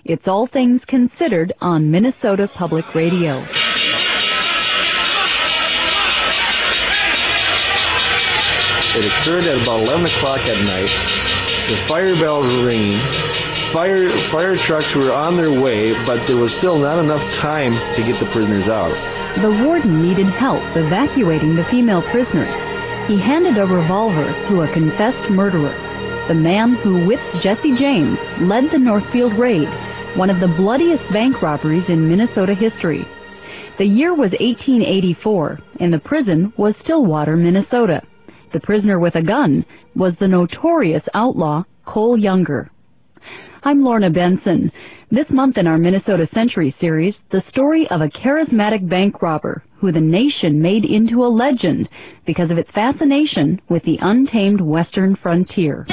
It's All Things Considered on Minnesota Public Radio. It occurred at about 11 o'clock at night. The fire bells were ringing. Fire trucks were on their way, but there was still not enough time to get the prisoners out. The warden needed help evacuating the female prisoners. He handed a revolver to a confessed murderer, the man who, with Jesse James, led the Northfield Raid, one of the bloodiest bank robberies in Minnesota history. The year was 1884, and the prison was Stillwater, Minnesota. The prisoner with a gun was the notorious outlaw Cole Younger. I'm Lorna Benson. This month in our Minnesota Century series, the story of a charismatic bank robber who the nation made into a legend because of its fascination with the untamed western frontier.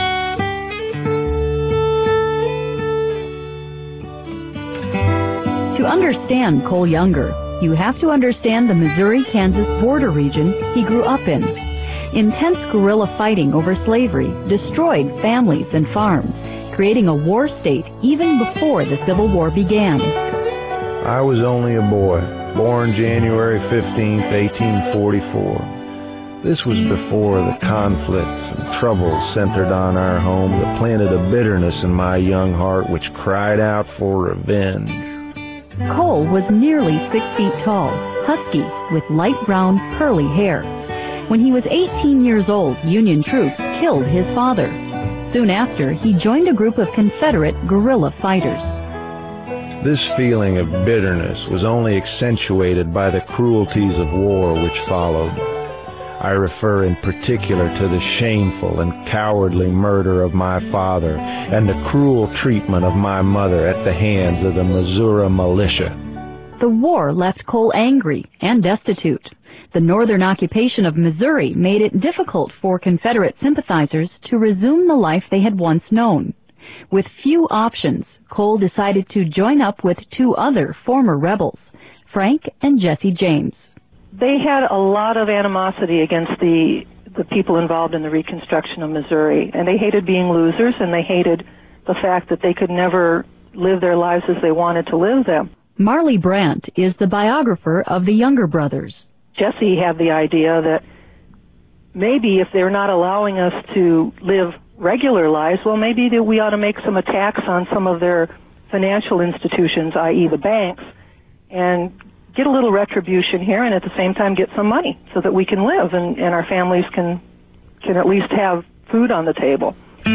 To understand Cole Younger, you have to understand the Missouri-Kansas border region he grew up in. Intense guerrilla fighting over slavery destroyed families and farms, creating a war state even before the Civil War began. I was only a boy, born January 15th, 1844. This was before the conflicts and troubles centered on our home that planted a bitterness in my young heart which cried out for revenge. Cole was nearly 6 feet tall, husky, with light brown, curly hair. When he was 18 years old, Union troops killed his father. Soon after, he joined a group of Confederate guerrilla fighters. This feeling of bitterness was only accentuated by the cruelties of war which followed. I refer in particular to the shameful and cowardly murder of my father and the cruel treatment of my mother at the hands of the Missouri militia. The war left Cole angry and destitute. The northern occupation of Missouri made it difficult for Confederate sympathizers to resume the life they had once known. With few options, Cole decided to join up with two other former rebels, Frank and Jesse James. They had a lot of animosity against the people involved in the reconstruction of Missouri, and they hated being losers, and they hated the fact that they could never live their lives as they wanted to live them. Marley Brandt is the biographer of the Younger brothers. Jesse had the idea that maybe if they're not allowing us to live regular lives, well, maybe that we ought to make some attacks on some of their financial institutions, i.e. the banks, and get a little retribution here and at the same time get some money so that we can live and our families can at least have food on the table.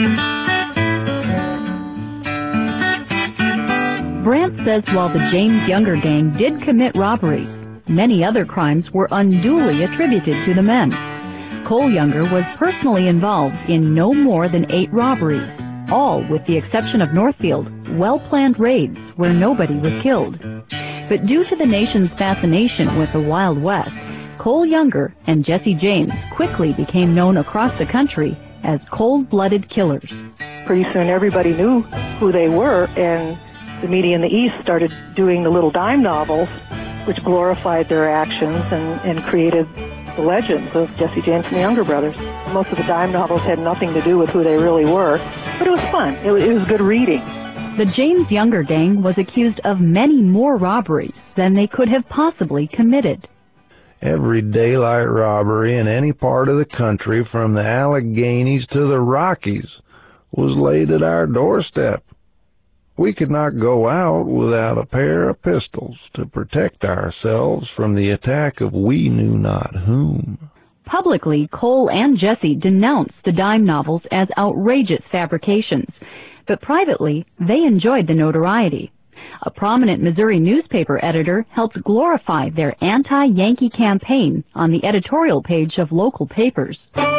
Brandt says while the James Younger gang did commit robberies, many other crimes were unduly attributed to the men. Cole Younger was personally involved in no more than 8 robberies, all with the exception of Northfield, well-planned raids where nobody was killed. But due to the nation's fascination with the Wild West, Cole Younger and Jesse James quickly became known across the country as cold-blooded killers. Pretty soon everybody knew who they were, and the media in the East started doing the little dime novels, which glorified their actions and created the legends of Jesse James and the Younger brothers. Most of the dime novels had nothing to do with who they really were, but it was fun. It was good reading. The James Younger gang was accused of many more robberies than they could have possibly committed. Every daylight robbery in any part of the country, from the Alleghenies to the Rockies, was laid at our doorstep. We could not go out without a pair of pistols to protect ourselves from the attack of we knew not whom. Publicly, Cole and Jesse denounced the dime novels as outrageous fabrications, but privately, they enjoyed the notoriety. A prominent Missouri newspaper editor helped glorify their anti-Yankee campaign on the editorial page of local papers.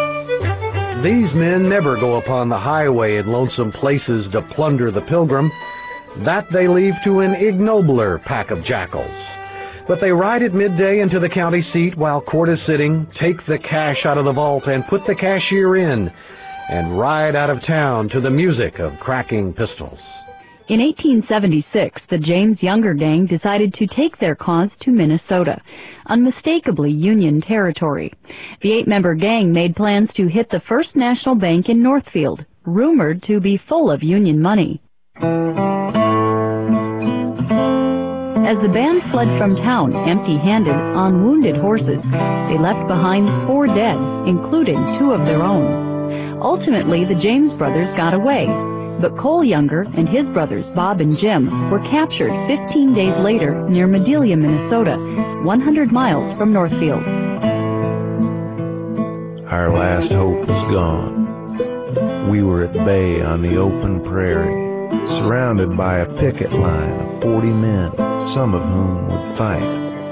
These men never go upon the highway in lonesome places to plunder the pilgrim. That they leave to an ignobler pack of jackals. But they ride at midday into the county seat while court is sitting, take the cash out of the vault and put the cashier in, and ride out of town to the music of cracking pistols. In 1876, the James Younger gang decided to take their cause to Minnesota, unmistakably Union territory. The 8-member gang made plans to hit the First National Bank in Northfield, rumored to be full of Union money. As the band fled from town empty-handed on wounded horses, they left behind 4 dead, including 2 of their own. Ultimately, the James brothers got away, but Cole Younger and his brothers Bob and Jim were captured 15 days later near Madelia, Minnesota, 100 miles from Northfield. Our last hope was gone. We were at bay on the open prairie, surrounded by a picket line of 40 men, some of whom would fight.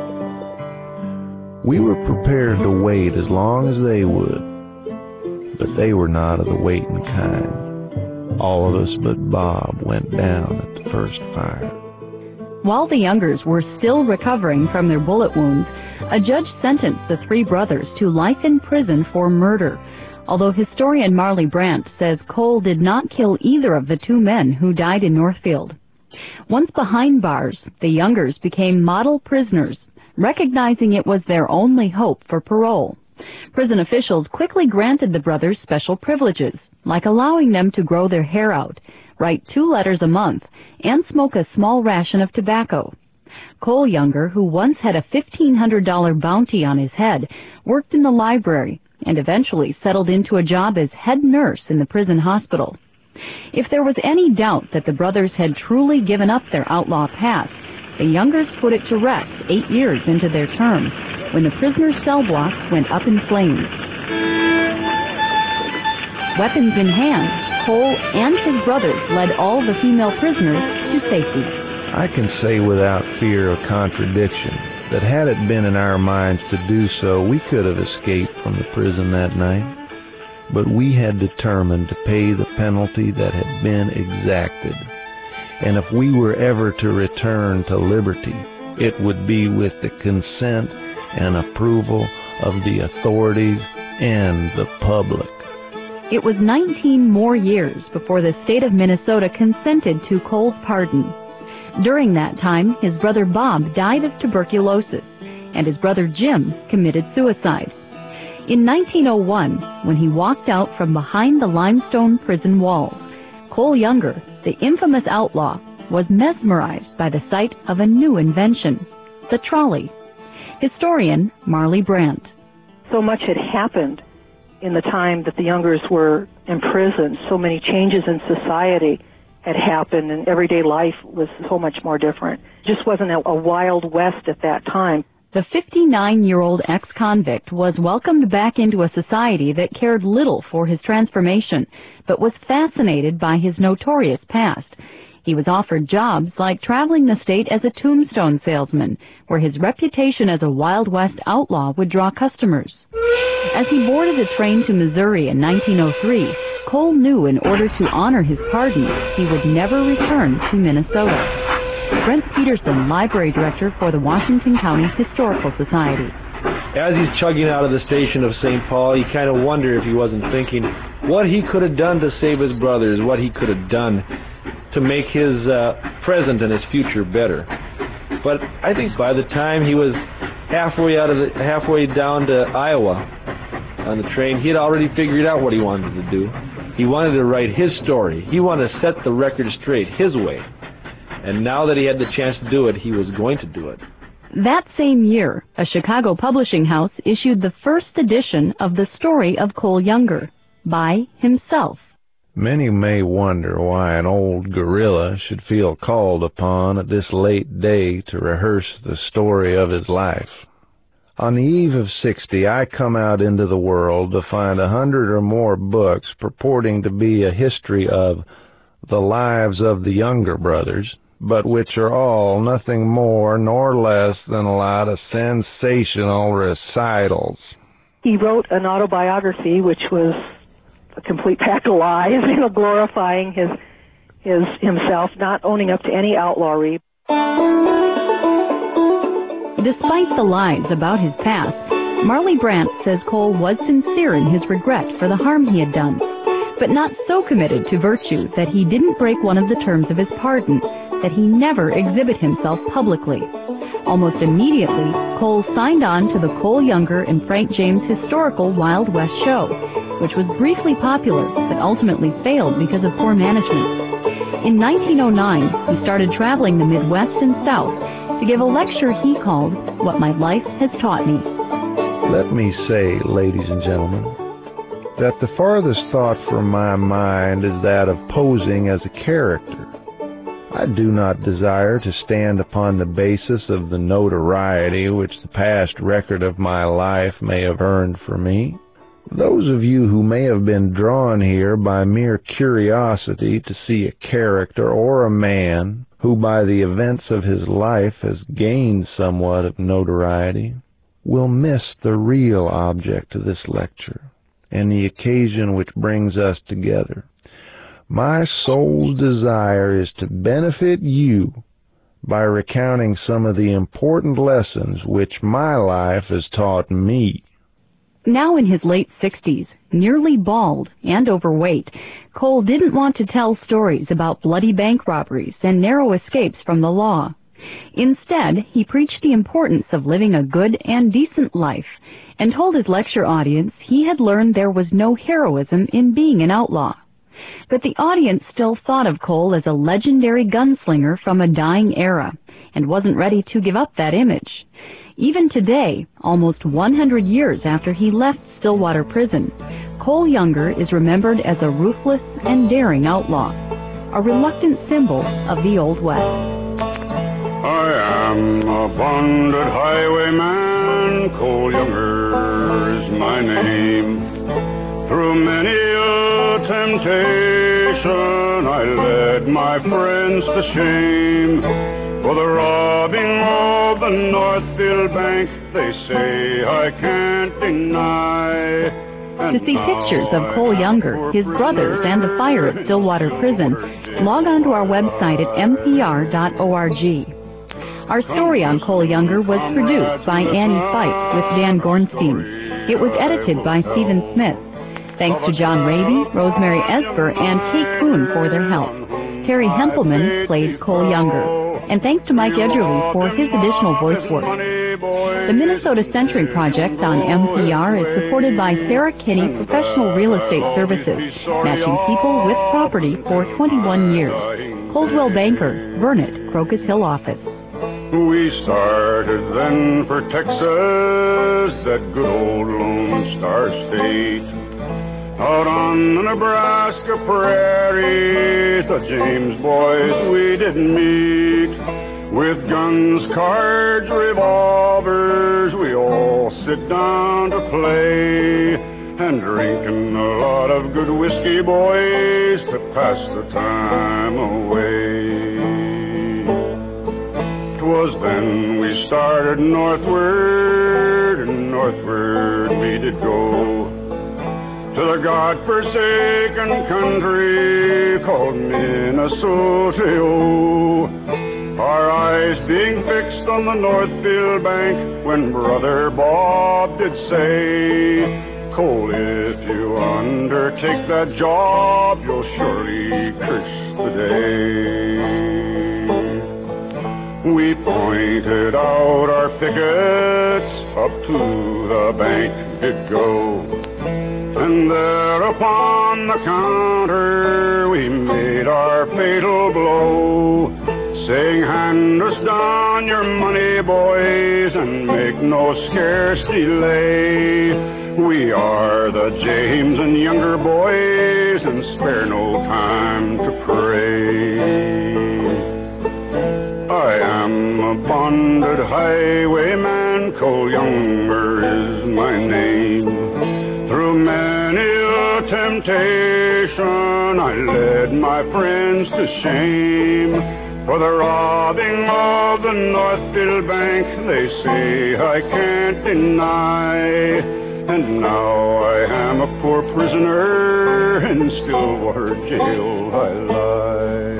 We were prepared to wait as long as they would, but they were not of the waiting kind. All of us but Bob went down at the first fire. While the Youngers were still recovering from their bullet wounds, a judge sentenced the 3 brothers to life in prison for murder, although historian Marley Brandt says Cole did not kill either of the 2 men who died in Northfield. Once behind bars, the Youngers became model prisoners, recognizing it was their only hope for parole. Prison officials quickly granted the brothers special privileges, like allowing them to grow their hair out, write 2 letters a month, and smoke a small ration of tobacco. Cole Younger, who once had a $1,500 bounty on his head, worked in the library and eventually settled into a job as head nurse in the prison hospital. If there was any doubt that the brothers had truly given up their outlaw past, the Youngers put it to rest 8 years into their term, when the prisoner's cell block went up in flames. Weapons in hand, Cole and his brothers led all the female prisoners to safety. I can say without fear of contradiction that had it been in our minds to do so, we could have escaped from the prison that night. But we had determined to pay the penalty that had been exacted. And if we were ever to return to liberty, it would be with the consent and approval of the authorities and the public. It was 19 more years before the state of Minnesota consented to Cole's pardon. During that time, his brother Bob died of tuberculosis, and his brother Jim committed suicide. In 1901, when he walked out from behind the limestone prison walls, Cole Younger, the infamous outlaw, was mesmerized by the sight of a new invention, the trolley. Historian Marley Brandt. So much had happened in the time that the Youngers were imprisoned. So many changes in society had happened, and everyday life was so much more different. It just wasn't a Wild West at that time. The 59-year-old ex-convict was welcomed back into a society that cared little for his transformation, but was fascinated by his notorious past. He was offered jobs like traveling the state as a tombstone salesman, where his reputation as a Wild West outlaw would draw customers. As he boarded a train to Missouri in 1903, Cole knew in order to honor his pardon, he would never return to Minnesota. Brent Peterson, library director for the Washington County Historical Society. As he's chugging out of the station of St. Paul, you kind of wonder if he wasn't thinking what he could have done to save his brothers, what he could have done to make his present and his future better. But I think by the time he was halfway down to Iowa on the train, he had already figured out what he wanted to do. He wanted to write his story. He wanted to set the record straight his way. And now that he had the chance to do it, he was going to do it. That same year, a Chicago publishing house issued the first edition of The Story of Cole Younger by himself. Many may wonder why an old gorilla should feel called upon at this late day to rehearse the story of his life. On the eve of 60, I come out into the world to find 100 or more books purporting to be a history of the lives of the Younger brothers, but which are all nothing more nor less than a lot of sensational recitals. He wrote an autobiography, which was a complete pack of lies, glorifying himself, not owning up to any outlawry. Despite the lies about his past, Marley Brandt says Cole was sincere in his regret for the harm he had done, but not so committed to virtue that he didn't break one of the terms of his pardon, that he never exhibit himself publicly. Almost immediately, Cole signed on to the Cole Younger and Frank James historical Wild West show, which was briefly popular but ultimately failed because of poor management. In 1909, he started traveling the Midwest and South to give a lecture he called What My Life Has Taught Me. Let me say, ladies and gentlemen, that the farthest thought from my mind is that of posing as a character. I do not desire to stand upon the basis of the notoriety which the past record of my life may have earned for me. Those of you who may have been drawn here by mere curiosity to see a character or a man who by the events of his life has gained somewhat of notoriety will miss the real object of this lecture and the occasion which brings us together. My soul's desire is to benefit you by recounting some of the important lessons which my life has taught me. Now in his late 60s, nearly bald and overweight, Cole didn't want to tell stories about bloody bank robberies and narrow escapes from the law. Instead, he preached the importance of living a good and decent life and told his lecture audience he had learned there was no heroism in being an outlaw. But the audience still thought of Cole as a legendary gunslinger from a dying era and wasn't ready to give up that image. Even today, almost 100 years after he left Stillwater Prison, Cole Younger is remembered as a ruthless and daring outlaw, a reluctant symbol of the Old West. I am a bonded highwayman, Cole Younger is my name. Through many a temptation, I led my friends to shame. For the robbing of the Northfield Bank, they say I can't deny. To see pictures of Cole Younger, his brothers, and the fire at Stillwater Prison, log on to our website at mpr.org. Our story on Cole Younger was produced by Annie Fife with Dan Gornstein. It was edited by Stephen Smith. Thanks to John Raby, Rosemary Esper, and Kate Kuhn for their help. Terry Hempelman played Cole Younger. And thanks to Mike Edgerly for his additional voice work. The Minnesota Century Project on NPR is supported by Sarah Kinney Professional Real Estate Services, matching people with property for 21 years. Coldwell Banker, Vernet, Crocus Hill office. We started then for Texas, that good old Lone Star State. Out on the Nebraska prairies, the James boys we did meet. With guns, cards, revolvers, we all sit down to play. And drinking a lot of good whiskey, boys, to pass the time away. 'Twas then we started northward, and northward we did go. To the God-forsaken country called Minnesota. Our eyes being fixed on the Northfield Bank when Brother Bob did say, Cole, if you undertake that job, you'll surely curse the day. We pointed out our pickets, up to the bank did go. And there upon the counter we made our fatal blow, saying, hand us down your money, boys, and make no scarce delay. We are the James and Younger boys, and spare no time to pray. I am a bonded highwayman, Cole Younger is my name. Through many a temptation, I led my friends to shame. For the robbing of the Northfield Bank, they say I can't deny. And now I am a poor prisoner in Stillwater jail I lie.